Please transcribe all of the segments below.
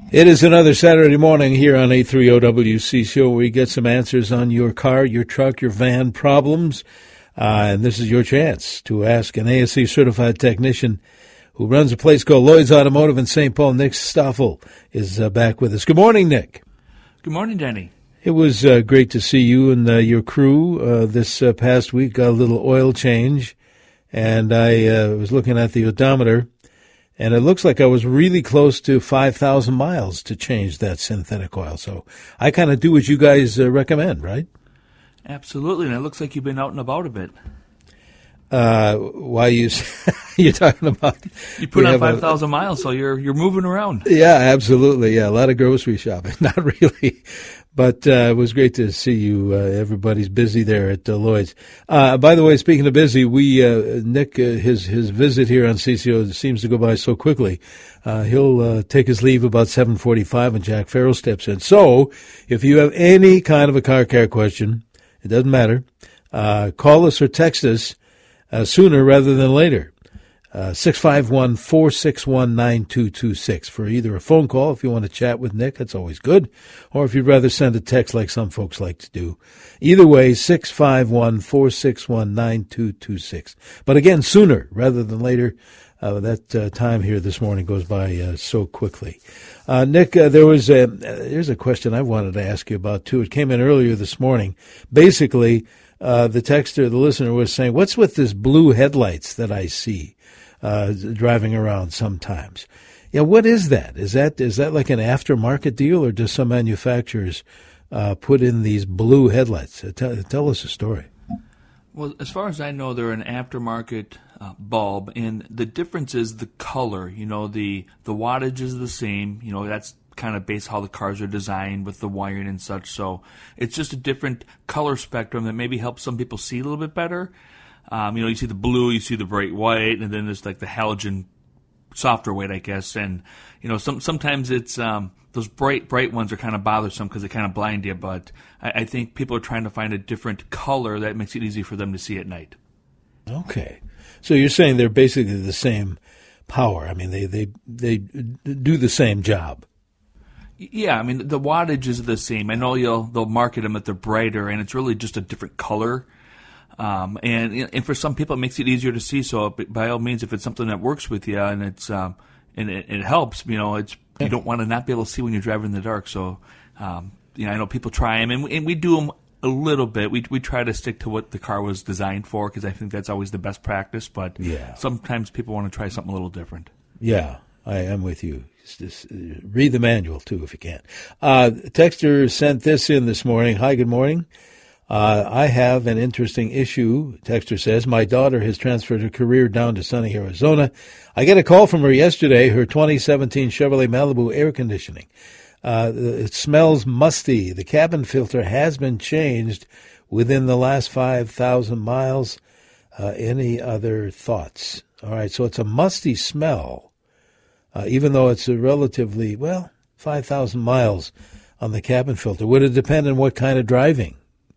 It is another Saturday morning here on 830 Show where we get some answers on your car, your truck, your van problems. And this is your chance to ask an ASE certified technician who runs a place called Lloyd's Automotive in St. Paul. Nick Stoffel is back with us. Good morning, Nick. Good morning, Danny. It was great to see you and your crew this past week. Got a little oil change, and I was looking at the odometer, and it looks like I was really close to 5,000 miles to change that synthetic oil. So I kind of do what you guys recommend, right? Absolutely, and it looks like you've been out and about a bit. Why you're talking about? You put on 5,000 miles, so you're moving around. Yeah, absolutely. Yeah, a lot of grocery shopping. Not really, but it was great to see you. Everybody's busy there at Lloyd's. By the way, speaking of busy, Nick, his visit here on CCO seems to go by so quickly. He'll take his leave about 7:45 when Jack Farrell steps in. So, if you have any kind of a car care question, it doesn't matter. Call us or text us sooner rather than later. 651-461-9226 for either a phone call if you want to chat with Nick. That's always good. Or if you'd rather send a text like some folks like to do. Either way, 651-461-9226. But again, sooner rather than later. That time here this morning goes by so quickly. Nick, here's a question I wanted to ask you about, too. It came in earlier this morning. Basically, the texter, the listener, was saying, what's with this blue headlights that I see driving around sometimes? Yeah, what is that? Is that like an aftermarket deal, or do some manufacturers put in these blue headlights? Tell us a story. Well, as far as I know, they're an aftermarket bulb, and the difference is the color. You know, the wattage is the same. You know, that's kind of based how the cars are designed with the wiring and such. So it's just a different color spectrum that maybe helps some people see a little bit better. You see the blue, you see the bright white, and then there's like the halogen softer white, I guess. And sometimes it's those bright ones are kind of bothersome because they kind of blind you. But I think people are trying to find a different color that makes it easy for them to see at night. Okay, so you're saying they're basically the same power. I mean, they do the same job. Yeah, I mean, the wattage is the same. I know they'll market them that they're brighter, and it's really just a different color. And for some people, it makes it easier to see. So by all means, if it's something that works with you and it helps, you don't want to not be able to see when you're driving in the dark. So, I know people try them, and we do them a little bit. We try to stick to what the car was designed for, because I think that's always the best practice. But sometimes people want to try something a little different. Yeah, I am with you. Just read the manual, too, if you can. Texter sent this in this morning. Hi, good morning. I have an interesting issue, Texter says. My daughter has transferred her career down to sunny Arizona. I get a call from her yesterday, her 2017 Chevrolet Malibu air conditioning. It smells musty. The cabin filter has been changed within the last 5,000 miles. Any other thoughts? All right, so it's a musty smell. Even though it's a relatively, 5,000 miles on the cabin filter. Would it depend on what kind of driving?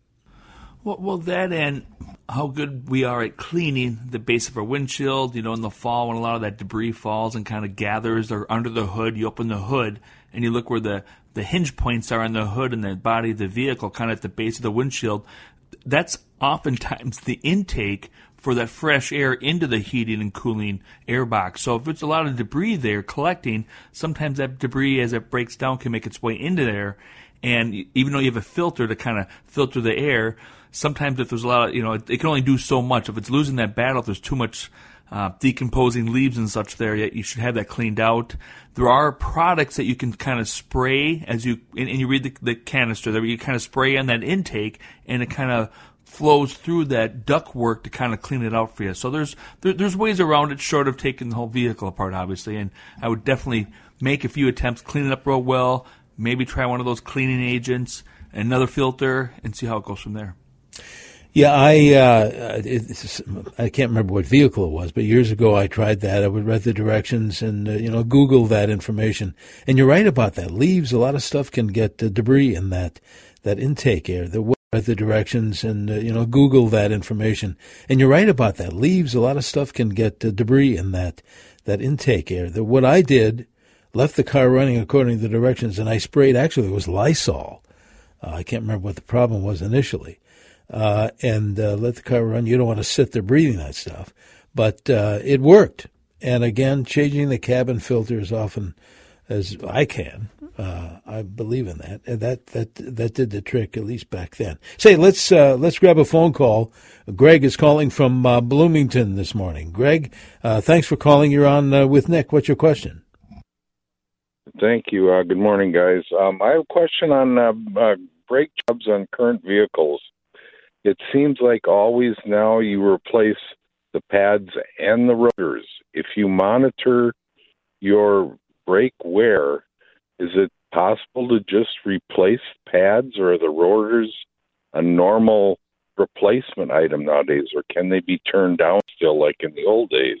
Well, that and how good we are at cleaning the base of our windshield. In the fall when a lot of that debris falls and kind of gathers or under the hood, you open the hood and you look where the hinge points are on the hood and the body of the vehicle, kind of at the base of the windshield. That's oftentimes the intake for that fresh air into the heating and cooling air box. So if it's a lot of debris there collecting, sometimes that debris, as it breaks down, can make its way into there. And even though you have a filter to kind of filter the air, sometimes if there's a lot of, it can only do so much. If it's losing that battle, if there's too much decomposing leaves and such there, you should have that cleaned out. There are products that you can kind of spray and you read the canister there, you kind of spray on that intake, and it kind of flows through that ductwork to kind of clean it out for you. So there's ways around it, short of taking the whole vehicle apart, obviously. And I would definitely make a few attempts, clean it up real well, maybe try one of those cleaning agents, another filter, and see how it goes from there. Yeah, I can't remember what vehicle it was, but years ago I tried that. I would read the directions and, Google that information. And you're right about that. Leaves, a lot of stuff can get debris in that intake air. Read the directions and, Google that information. And you're right about that. Leaves, a lot of stuff can get debris in that intake air. What I did left the car running according to the directions, and I sprayed, actually it was Lysol. I can't remember what the problem was initially. And let the car run. You don't want to sit there breathing that stuff. But it worked. And again, changing the cabin filter as often as I can. I believe in that. And that did the trick, at least back then. Say, let's grab a phone call. Greg is calling from Bloomington this morning. Greg, thanks for calling. You're on with Nick. What's your question? Thank you. Good morning, guys. I have a question on brake jobs on current vehicles. It seems like always now you replace the pads and the rotors. If you monitor your brake wear, is it possible to just replace pads, or are the rotors a normal replacement item nowadays, or can they be turned down still like in the old days?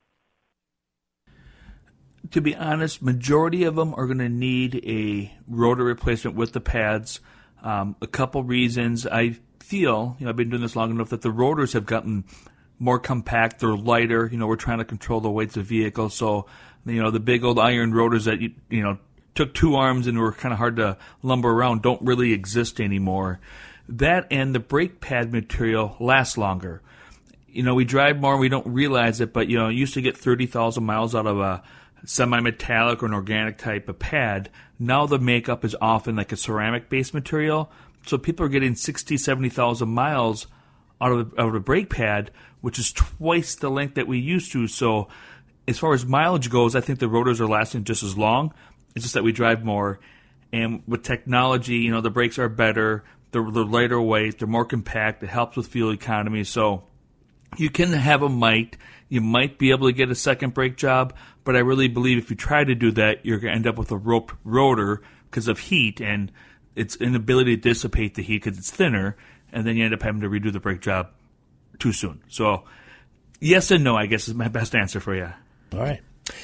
To be honest, majority of them are going to need a rotor replacement with the pads. A couple reasons. I feel, I've been doing this long enough, that the rotors have gotten more compact. They're lighter. We're trying to control the weights of vehicles. So, the big old iron rotors that, took two arms and were kind of hard to lumber around don't really exist anymore. That and the brake pad material lasts longer. We drive more and we don't realize it, but, you used to get 30,000 miles out of a semi-metallic or an organic type of pad. Now the makeup is often like a ceramic-based material. So people are getting 60, 70,000 miles out of a brake pad, which is twice the length that we used to. So as far as mileage goes, I think the rotors are lasting just as long. It's just that we drive more. And with technology, the brakes are better. They're lighter weight. They're more compact. It helps with fuel economy. So you can have you might be able to get a second brake job, but I really believe if you try to do that, you're going to end up with a roped rotor because of heat and its inability to dissipate the heat because it's thinner, and then you end up having to redo the brake job too soon. So yes and no, I guess, is my best answer for you. All right.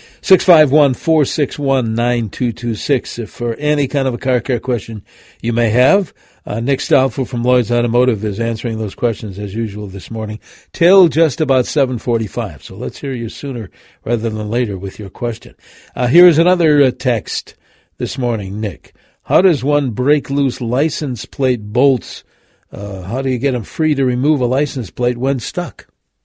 651-461-9226. If for any kind of a car care question you may have, Nick Stoffel from Lloyd's Automotive is answering those questions as usual this morning till just about 7:45. So let's hear you sooner rather than later with your question. Here is another text this morning, Nick. How does one break loose license plate bolts? How do you get them free to remove a license plate when stuck?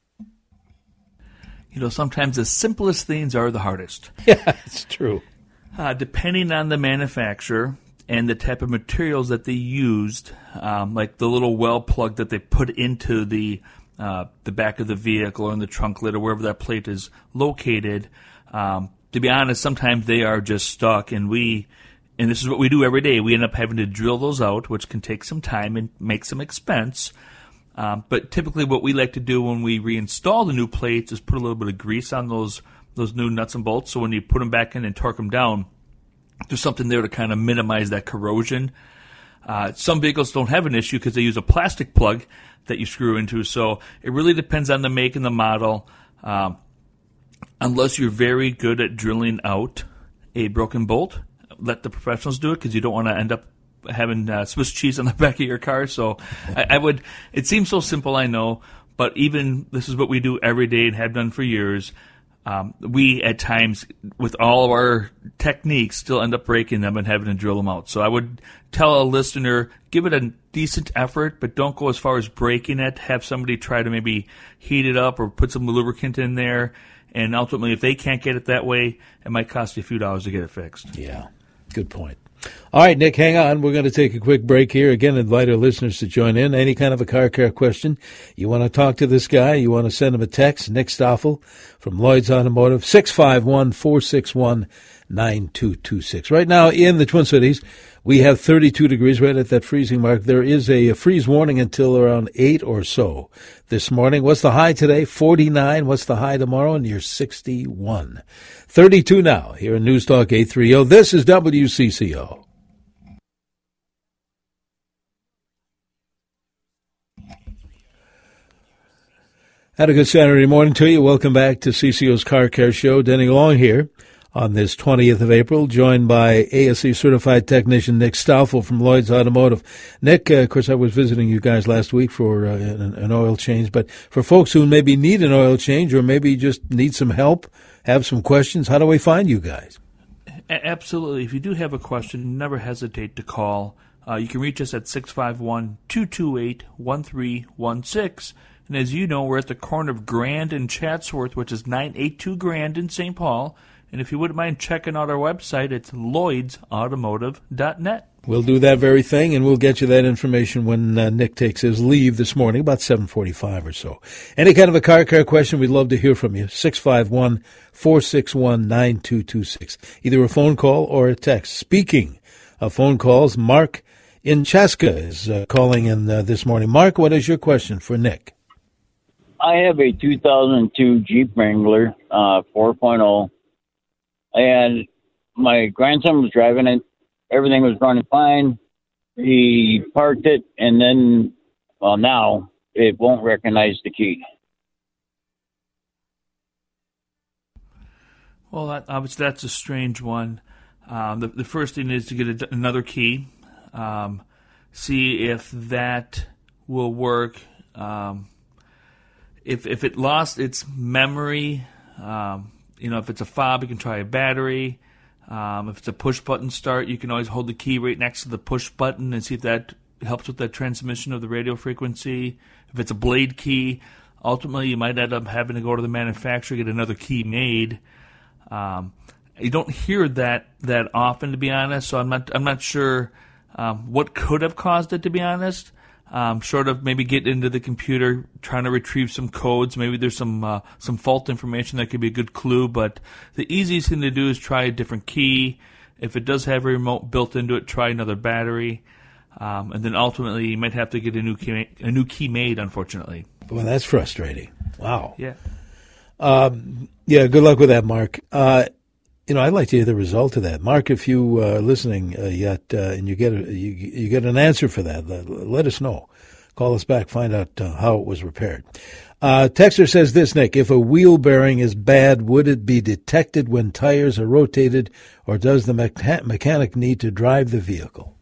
Sometimes the simplest things are the hardest. Yeah, it's true. Depending on the manufacturer and the type of materials that they used, like the little well plug that they put into the back of the vehicle or in the trunk lid or wherever that plate is located, to be honest, sometimes they are just stuck, and this is what we do every day. We end up having to drill those out, which can take some time and make some expense. But typically what we like to do when we reinstall the new plates is put a little bit of grease on those new nuts and bolts. So when you put them back in and torque them down, there's something there to kind of minimize that corrosion. Some vehicles don't have an issue because they use a plastic plug that you screw into. So it really depends on the make and the model. Unless you're very good at drilling out a broken bolt, let the professionals do it because you don't want to end up having Swiss cheese on the back of your car. So I would, it seems so simple, I know, but even this is what we do every day and have done for years. We at times, with all of our techniques, still end up breaking them and having to drill them out. So I would tell a listener, give it a decent effort, but don't go as far as breaking it. Have somebody try to maybe heat it up or put some lubricant in there. And ultimately, if they can't get it that way, it might cost you a few dollars to get it fixed. Yeah, good point. All right, Nick, hang on. We're going to take a quick break here. Again, invite our listeners to join in. Any kind of a car care question, you want to talk to this guy, you want to send him a text, Nick Stoffel from Lloyd's Automotive, 651-461-9226. Right now in the Twin Cities, we have 32 degrees right at that freezing mark. There is a freeze warning until around 8 or so this morning. What's the high today? 49. What's the high tomorrow? Near 61. 32 now here in News Talk 830. This is WCCO. Had a good Saturday morning to you. Welcome back to CCO's Car Care Show. Denny Long here on this 20th of April, joined by ASE certified technician Nick Stoffel from Lloyd's Automotive. Nick, of course, I was visiting you guys last week for an oil change, but for folks who maybe need an oil change or maybe just need some help, have some questions, how do we find you guys? Absolutely. If you do have a question, never hesitate to call. You can reach us at 651-228-1316. And as you know, we're at the corner of Grand and Chatsworth, which is 982 Grand in St. Paul. And if you wouldn't mind checking out our website, it's lloydsautomotive.net. We'll do that very thing, and we'll get you that information when Nick takes his leave this morning, about 7:45 or so. Any kind of a car care question, we'd love to hear from you. 651-461-9226. Either a phone call or a text. Speaking of phone calls, Mark in Chaska is calling in this morning. Mark, what is your question for Nick? I have a 2002 Jeep Wrangler 4.0, and my grandson was driving it. Everything was running fine. He parked it, and then, well, now it won't recognize the key. Well, obviously that's a strange one. The first thing is to get another key, see if that will work. If it lost its memory, if it's a fob, you can try a battery. If it's a push-button start, you can always hold the key right next to the push button and see if that helps with that transmission of the radio frequency. If it's a blade key, ultimately you might end up having to go to the manufacturer, get another key made. You don't hear that often, to be honest, so I'm not sure what could have caused it, to be honest. Short of maybe getting into the computer, trying to retrieve some codes. Maybe there's some fault information that could be a good clue. But the easiest thing to do is try a different key. If it does have a remote built into it, try another battery. And then ultimately, you might have to get a new key made, unfortunately. Well, that's frustrating. Wow. Yeah. Yeah, good luck with that, Mark. I'd like to hear the result of that. Mark, if you are listening yet and you get an answer for that, let us know. Call us back, find out how it was repaired. Texter says this, Nick, if a wheel bearing is bad, would it be detected when tires are rotated, or does the mechanic need to drive the vehicle?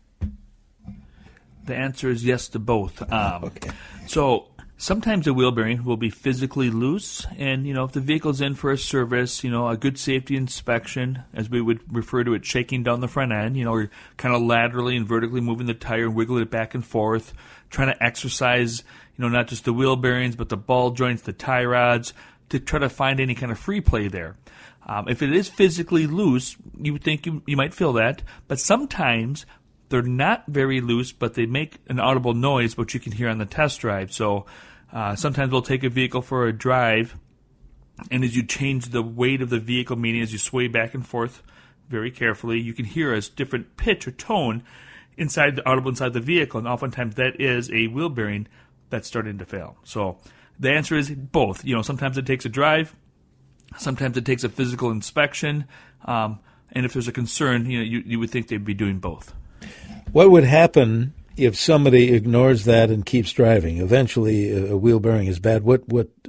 The answer is yes to both. Okay. So sometimes a wheel bearing will be physically loose, and, if the vehicle's in for a service, a good safety inspection, as we would refer to it, shaking down the front end, or kind of laterally and vertically moving the tire and wiggling it back and forth, trying to exercise, not just the wheel bearings, but the ball joints, the tie rods, to try to find any kind of free play there. If it is physically loose, you would think you might feel that, but sometimes they're not very loose, but they make an audible noise, which you can hear on the test drive. So sometimes we'll take a vehicle for a drive, and as you change the weight of the vehicle, meaning as you sway back and forth very carefully, you can hear a different pitch or tone audible inside the vehicle, and oftentimes that is a wheel bearing that's starting to fail. So the answer is both. Sometimes it takes a drive, sometimes it takes a physical inspection, and if there's a concern, you would think they'd be doing both. What would happen if somebody ignores that and keeps driving? Eventually, a wheel bearing is bad. What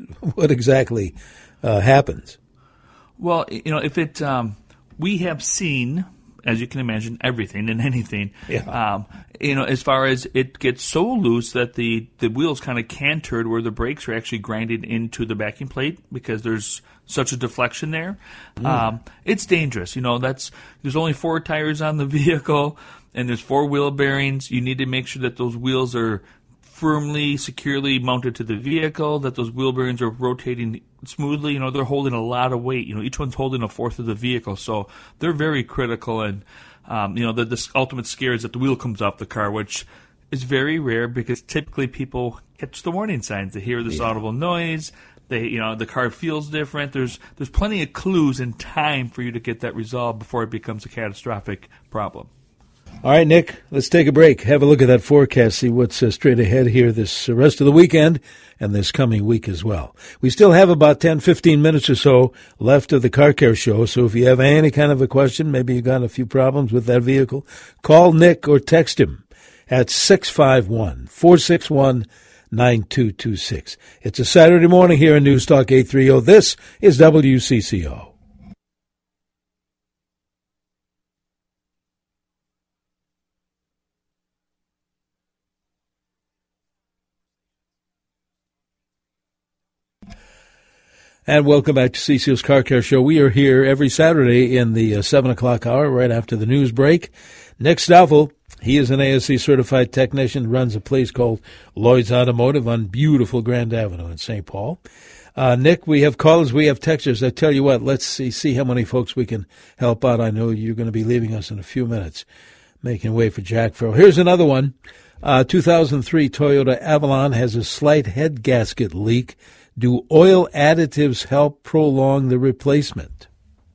exactly happens? Well, if it, we have seen, as you can imagine, everything and anything. Yeah. As far as it gets so loose that the wheels kind of cantered where the brakes are actually grinding into the backing plate because there's such a deflection there. It's dangerous. There's only 4 tires on the vehicle, and there's 4 wheel bearings. You need to make sure that those wheels are firmly, securely mounted to the vehicle, that those wheel bearings are rotating smoothly. They're holding a lot of weight. Each one's holding a fourth of the vehicle, so they're very critical. And the ultimate scare is that the wheel comes off the car, which is very rare because typically people catch the warning signs. They hear this audible noise. The car feels different. There's plenty of clues and time for you to get that resolved before it becomes a catastrophic problem. All right, Nick, let's take a break. Have a look at that forecast, see what's straight ahead here this rest of the weekend and this coming week as well. We still have about 10, 15 minutes or so left of the Car Care Show, so if you have any kind of a question, maybe you got a few problems with that vehicle, call Nick or text him at 651-461-9226. It's a Saturday morning here in News Talk 830. This is WCCO. And welcome back to CCO's Car Care Show. We are here every Saturday in the 7 o'clock hour, right after the news break. Nick Stoffel, he is an ASE certified technician, runs a place called Lloyd's Automotive on beautiful Grand Avenue in St. Paul. Nick, we have callers, we have texters. I tell you what, let's see how many folks we can help out. I know you're going to be leaving us in a few minutes, making way for Jack Farrell. Here's another one. 2003 Toyota Avalon has a slight head gasket leak. Do oil additives help prolong the replacement?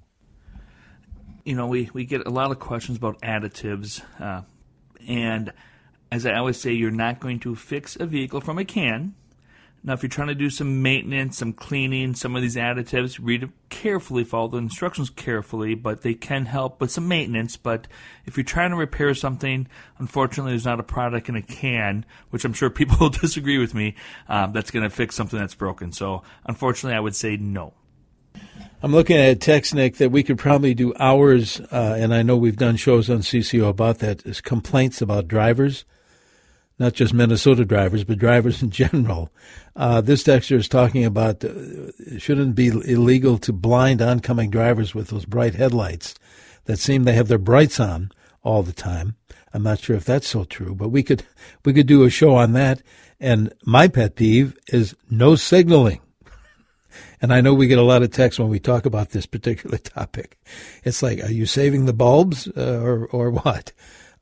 You know, we get a lot of questions about additives. And as I always say, you're not going to fix a vehicle from a can. Now, if you're trying to do some maintenance, some cleaning, some of these additives, read it carefully, follow the instructions carefully, but they can help with some maintenance. But if you're trying to repair something, unfortunately, there's not a product in a can, which I'm sure people will disagree with me, that's going to fix something that's broken. So, unfortunately, I would say no. I'm looking at a text, Nick, that we could probably do hours, and I know we've done shows on CCO about that, is complaints about drivers. Not just Minnesota drivers, but drivers in general. This texter is talking about it shouldn't be illegal to blind oncoming drivers with those bright headlights that seem they have their brights on all the time. I'm not sure if that's so true, but we could do a show on that. And my pet peeve is no signaling. And I know we get a lot of texts when we talk about this particular topic. It's like, are you saving the bulbs or what?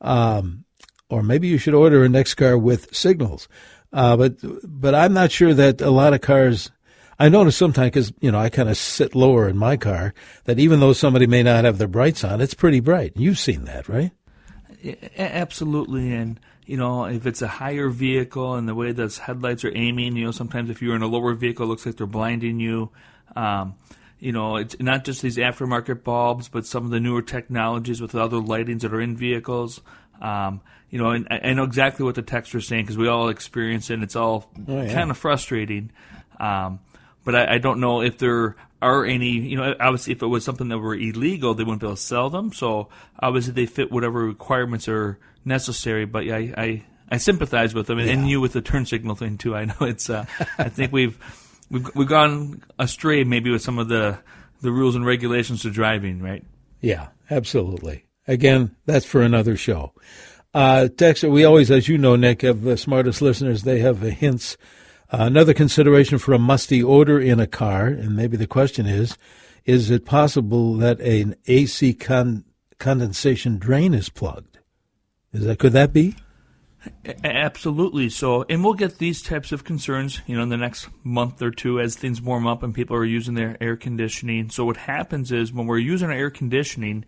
Or maybe you should order a next car with signals. But I'm not sure that a lot of cars, I notice sometimes, because, you know, I kind of sit lower in my car, that even though somebody may not have their brights on, it's pretty bright. You've seen that, right? Absolutely. And, you know, if it's a higher vehicle and the way those headlights are aiming, you know, sometimes if you're in a lower vehicle, it looks like they're blinding you. You know, it's not just these aftermarket bulbs, but some of the newer technologies with other lightings that are in vehicles. You know, and I know exactly what the texter is saying because we all experience it, and it's all kind of frustrating. But I don't know if there are any, you know, obviously if it was something that were illegal, they wouldn't be able to sell them. So obviously they fit whatever requirements are necessary. But yeah, I sympathize with them, and you with the turn signal thing too. I know it's, I think we've gone astray maybe with some of the rules and regulations to driving, right? Yeah, absolutely. Again, that's for another show. Texter, we always, as you know, Nick, have the smartest listeners. They have hints. Another consideration for a musty odor in a car, and maybe the question is it possible that an AC condensation drain is plugged? Could that be? Absolutely. So, and we'll get these types of concerns, you know, in the next month or two as things warm up and people are using their air conditioning. So what happens is when we're using our air conditioning,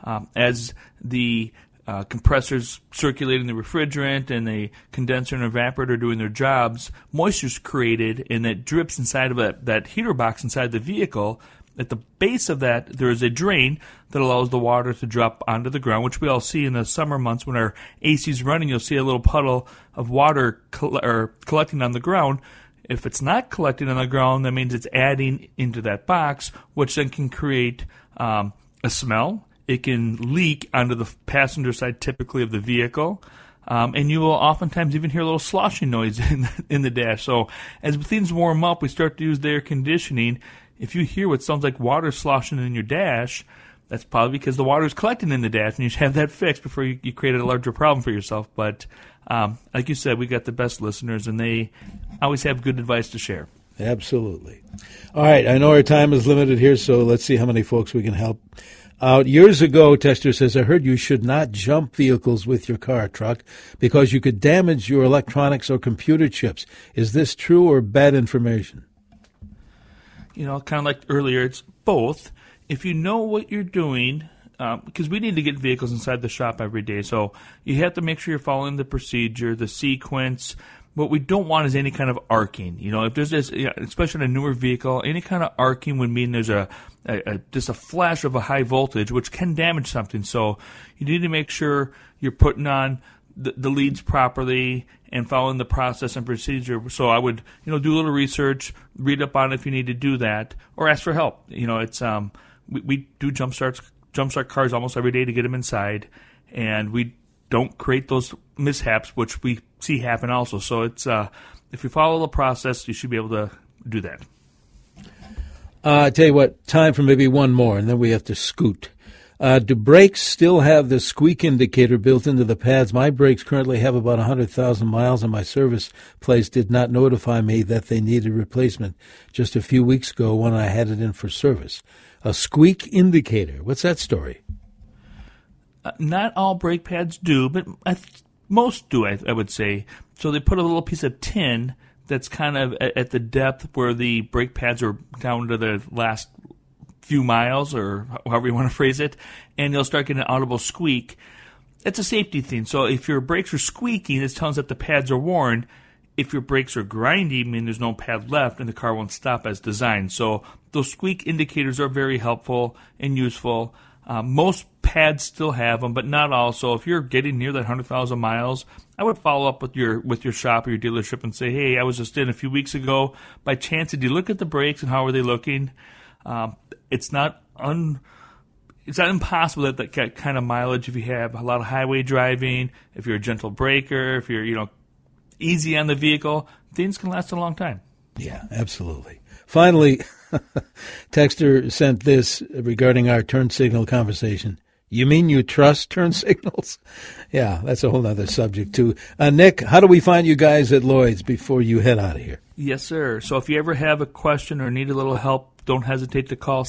as the compressors circulating the refrigerant and the condenser and evaporator doing their jobs, moisture's created and that drips inside of that heater box inside the vehicle. At the base of that, there is a drain that allows the water to drop onto the ground, which we all see in the summer months when our AC's running. You'll see a little puddle of water collecting on the ground. If it's not collecting on the ground, that means it's adding into that box, which then can create a smell. It can leak onto the passenger side, typically, of the vehicle. And you will oftentimes even hear a little sloshing noise in the dash. So as things warm up, we start to use the air conditioning. If you hear what sounds like water sloshing in your dash, that's probably because the water is collecting in the dash, and you should have that fixed before you create a larger problem for yourself. But like you said, we got the best listeners, and they always have good advice to share. Absolutely. All right, I know our time is limited here, so let's see how many folks we can help out. Years ago, Tester says, I heard you should not jump vehicles with your car or truck because you could damage your electronics or computer chips. Is this true or bad information? You know, kind of like earlier, it's both. If you know what you're doing, because we need to get vehicles inside the shop every day, so you have to make sure you're following the procedure, the sequence. What we don't want is any kind of arcing. You know, if there's this, especially in a newer vehicle, any kind of arcing would mean there's just a flash of a high voltage, which can damage something. So you need to make sure you're putting on the leads properly and following the process and procedure. So I would, do a little research, read up on it if you need to do that, or ask for help. It's we do jumpstart cars almost every day to get them inside, and we don't create those mishaps, which we see happen also. So it's if you follow the process, you should be able to do that. I tell you what, time for maybe one more, and then we have to scoot. Do brakes still have the squeak indicator built into the pads? My brakes currently have about 100,000 miles, and my service place did not notify me that they needed replacement just a few weeks ago when I had it in for service. A squeak indicator. What's that story? Not all brake pads do, but most do, I would say. So they put a little piece of tin that's kind of at the depth where the brake pads are down to the last few miles, or however you want to phrase it, and you'll start getting an audible squeak. It's a safety thing. So if your brakes are squeaking, it's telling us that the pads are worn. If your brakes are grinding, I mean there's no pad left and the car won't stop as designed. So those squeak indicators are very helpful and useful. Most pads still have them, but not all. So if you're getting near that 100,000 miles, I would follow up with your shop or your dealership and say, hey, I was just in a few weeks ago. By chance, did you look at the brakes and how are they looking? It's not impossible that kind of mileage, if you have a lot of highway driving, if you're a gentle braker, if you're easy on the vehicle, things can last a long time. Yeah, absolutely. Finally, Texter sent this regarding our turn signal conversation. You mean you trust turn signals? Yeah, that's a whole other subject, too. Nick, how do we find you guys at Lloyd's before you head out of here? Yes, sir. So if you ever have a question or need a little help, don't hesitate to call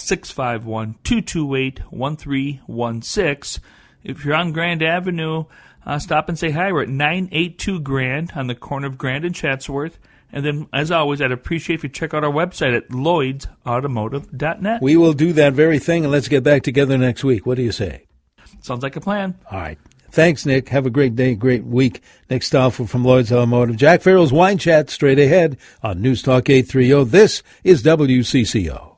651-228-1316. If you're on Grand Avenue, stop and say hi. We're at 982 Grand on the corner of Grand and Chatsworth. And then, as always, I'd appreciate if you check out our website at lloydsautomotive.net. We will do that very thing, and let's get back together next week. What do you say? Sounds like a plan. All right. Thanks, Nick. Have a great day, great week. Next stop from Lloyd's Automotive. Jack Farrell's Wine Chat straight ahead on News Talk 830. This is WCCO.